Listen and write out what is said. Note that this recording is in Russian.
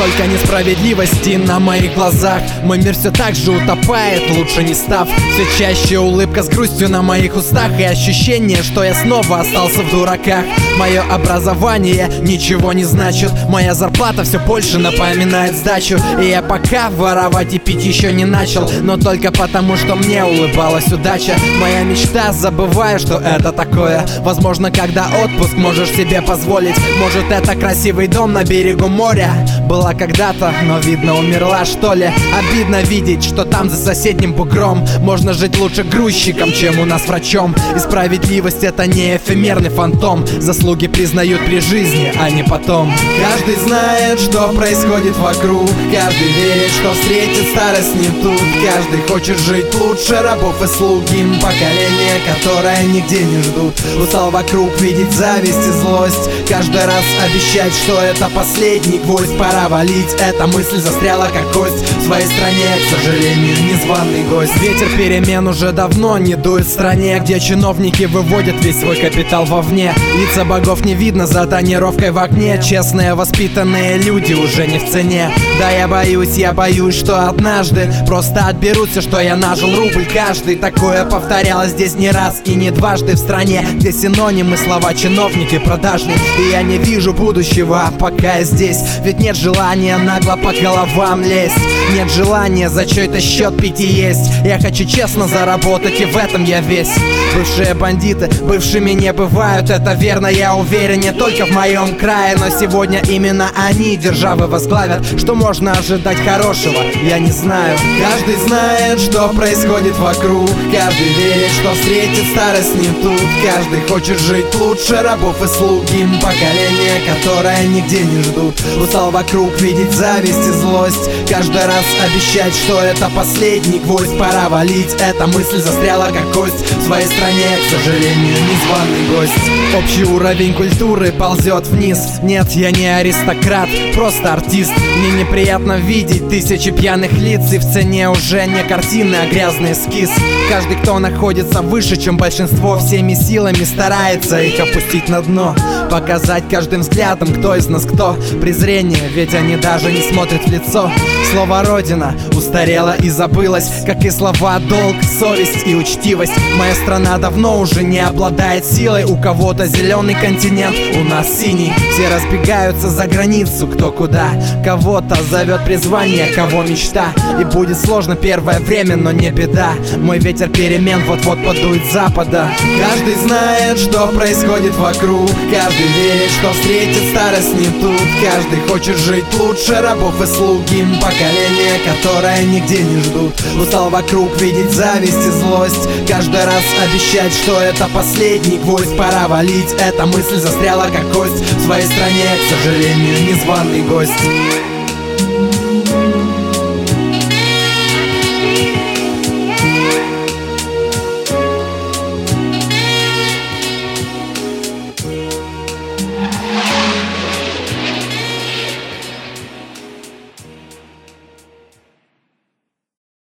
столько несправедливости на моих глазах. Мой мир все так же утопает, лучше не став. Все чаще улыбка с грустью на моих устах, и ощущение, что я снова остался в дураках. Мое образование ничего не значит, моя зарплата все больше напоминает сдачу. И я пока воровать и пить еще не начал, но только потому, что мне улыбалась удача. Моя мечта, забываю, что это такое. Возможно, когда отпуск можешь себе позволить. Может, это красивый дом на берегу моря. Была когда-то, но видно умерла, что ли. Обидно видеть, что там за соседним бугром можно жить лучше грузчиком, чем у нас врачом. И справедливость — это не эфемерный фантом. Заслуги признают при жизни, а не потом. Каждый знает, что происходит вокруг. Каждый верит, что встретит старость не тут. Каждый хочет жить лучше рабов и слуги. Поколение, которое нигде не ждут. Устал вокруг видеть зависть и злость. Каждый раз обещать, что это последний гвоздь. Пора валить, эта мысль застряла как кость. В своей стране, к сожалению, незваный гость. Ветер перемен уже давно не дует в стране, где чиновники выводят весь свой капитал вовне. Лица богов не видно за тонировкой в окне. Честные, воспитанные люди уже не в цене. Да, я боюсь, что однажды просто отберут все, что я нажил, рубль каждый. Такое повторялось здесь не раз и не дважды. В стране, где синонимы слова чиновники продажные. И я не вижу будущего, пока я здесь. Ведь нет желания нагло по головам лезть. Нет желания за чей-то счет пить и есть. Я хочу честно заработать, и в этом я весь. Бывшие бандиты бывшими не бывают, это верно, я уверен, не только в моем крае. Но сегодня именно они державы возглавят. Что можно ожидать хорошего, я не знаю. Каждый знает, что происходит вокруг. Каждый верит, что встретит старость не тут. Каждый хочет жить лучше рабов и слуги. Поколение, которое нигде не ждут. Устал вокруг видеть зависть и злость. Каждый раз обещать, что это последний гвоздь. Пора валить, эта мысль застряла как кость. В своей стране, к сожалению, незваный гость. Общий уровень культуры ползет вниз. Нет, я не аристократ, просто артист. Мне неприятно видеть тысячи пьяных лиц. И в цене уже не картины, а грязный эскиз. Каждый, кто находится выше, чем большинство, всеми силами старается их опустить на дно. Показать каждым взглядом, кто из нас кто. Презрение, ведь они даже не смотрят в лицо. Слово «родина» устарело и забылось, как и слова «долг», «совесть» и «учтивость». Моя страна давно уже не обладает силой. У кого-то зеленый континент, у нас синий. Все разбегаются за границу, кто куда. Кого-то зовет призвание, кого мечта. И будет сложно первое время, но не беда. Мой ветер перемен вот-вот подует с запада. Каждый знает, что происходит вокруг. Каждый верит, что встретит старость не тут. Каждый хочет жить лучше рабов и слуги. Поколение, которое нигде не ждут. Устал вокруг видеть зависть и злость. Каждый раз обещать, что это последний гвоздь. Пора валить, эта мысль застряла как кость. В своей стране, к сожалению, незваный гость.